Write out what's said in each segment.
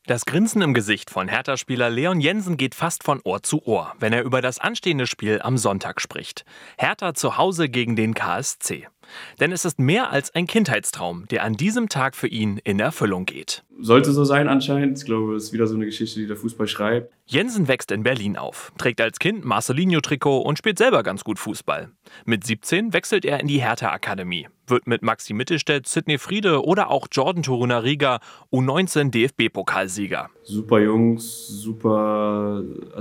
Das Grinsen im Gesicht von Hertha-Spieler Leon Jensen geht fast von Ohr zu Ohr, wenn er über das anstehende Spiel am Sonntag spricht. Hertha zu Hause gegen den KSC. Denn es ist mehr als ein Kindheitstraum, der an diesem Tag für ihn in Erfüllung geht. Sollte so sein anscheinend. Ich glaube, es ist wieder so eine Geschichte, die der Fußball schreibt. Jensen wächst in Berlin auf, trägt als Kind Marcelinho-Trikot und spielt selber ganz gut Fußball. Mit 17 wechselt er in die Hertha-Akademie, wird mit Maxi Mittelstädt, Sidney Friede oder auch Jordan Torunariga U19 DFB-Pokalsieger. Super Jungs, super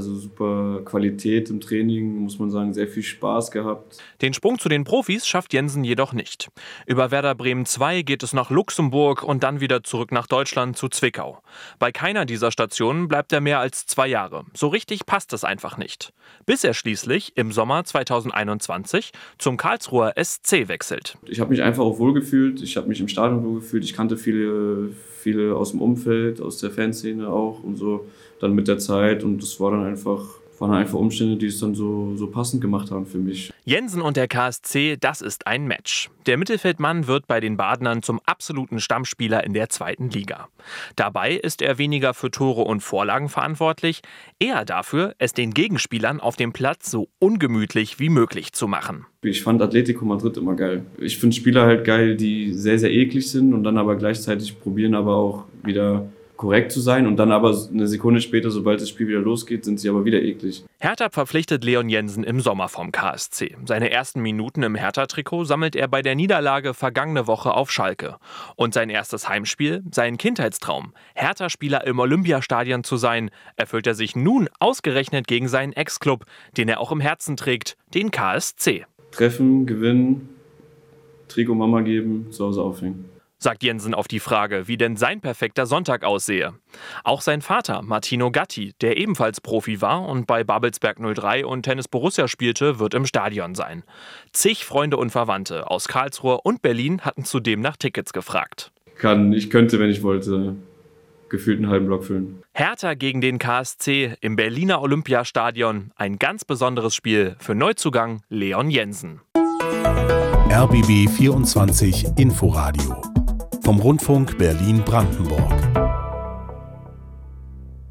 Qualität im Training, muss man sagen, sehr viel Spaß gehabt. Den Sprung zu den Profis schafft Jensen jedoch nicht. Über Werder Bremen 2 geht es nach Luxemburg und dann wieder zurück nach Deutschland zu Zwickau. Bei keiner dieser Stationen bleibt er mehr als 2 Jahre. So richtig passt es einfach nicht. Bis er schließlich im Sommer 2021 zum Karlsruher SC wechselt. Ich habe mich einfach auch wohlgefühlt, ich habe mich im Stadion wohlgefühlt, ich kannte viele aus dem Umfeld, aus der Fanszene auch und so, dann mit der Zeit, und das waren einfach Umstände, die es dann so passend gemacht haben für mich. Jensen und der KSC, das ist ein Match. Der Mittelfeldmann wird bei den Badenern zum absoluten Stammspieler in der 2. Liga. Dabei ist er weniger für Tore und Vorlagen verantwortlich, eher dafür, es den Gegenspielern auf dem Platz so ungemütlich wie möglich zu machen. Ich fand Atletico Madrid immer geil. Ich finde Spieler halt geil, die sehr, sehr eklig sind und dann aber gleichzeitig probieren, aber auch wieder korrekt zu sein, und dann aber eine Sekunde später, sobald das Spiel wieder losgeht, sind sie aber wieder eklig. Hertha verpflichtet Leon Jensen im Sommer vom KSC. Seine ersten Minuten im Hertha-Trikot sammelt er bei der Niederlage vergangene Woche auf Schalke. Und sein erstes Heimspiel, sein Kindheitstraum, Hertha-Spieler im Olympiastadion zu sein, erfüllt er sich nun ausgerechnet gegen seinen Ex-Club, den er auch im Herzen trägt, den KSC. Treffen, gewinnen, Trikot Mama geben, zu Hause aufhängen. Sagt Jensen auf die Frage, wie denn sein perfekter Sonntag aussehe. Auch sein Vater, Martino Gatti, der ebenfalls Profi war und bei Babelsberg 03 und Tennis Borussia spielte, wird im Stadion sein. Zig Freunde und Verwandte aus Karlsruhe und Berlin hatten zudem nach Tickets gefragt. Ich könnte, wenn ich wollte, gefühlt einen halben Block füllen. Hertha gegen den KSC im Berliner Olympiastadion. Ein ganz besonderes Spiel für Neuzugang Leon Jensen. RBB 24 Inforadio vom Rundfunk Berlin-Brandenburg.